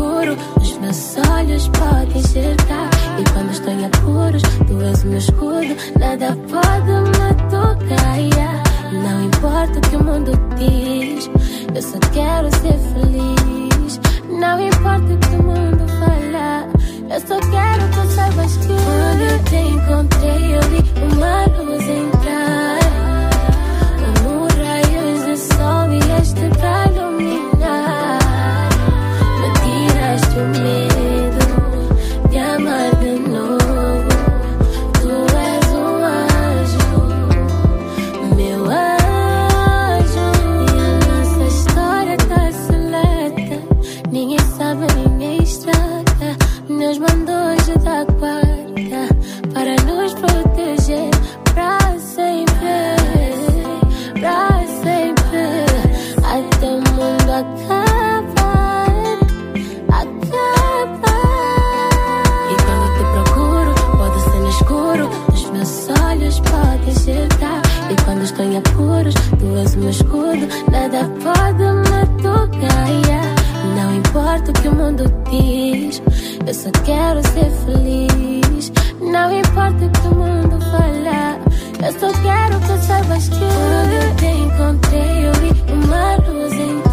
escuro, os meus olhos podem enxergar. E quando estou em apuros, tu és o meu escudo, nada pode me tocar, yeah. Não importa o que o mundo diz, eu só quero ser feliz. Não importa o que o mundo fala, eu só quero que tu saibas que quando eu te encontrei eu vi uma luz entrar, como raios de sol vieste pra iluminar. Me tiraste o medo de amar de novo. Tu és um anjo, meu anjo. E a nossa história tá seleta, ninguém sabe, ninguém estraga. Deus mandou anjo da guarda para nos proteger pra sempre, até o mundo acabar. E quando te procuro, pode ser no escuro, os meus olhos podem enxergar. E quando estou em apuros, tu és o meu escudo, nada pode me tocar, yeah. Não importa o que o mundo diz, eu só quero ser feliz. Não importa o que o mundo fala, eu só quero que tu saibas que quando eu te encontrei eu vi uma luz em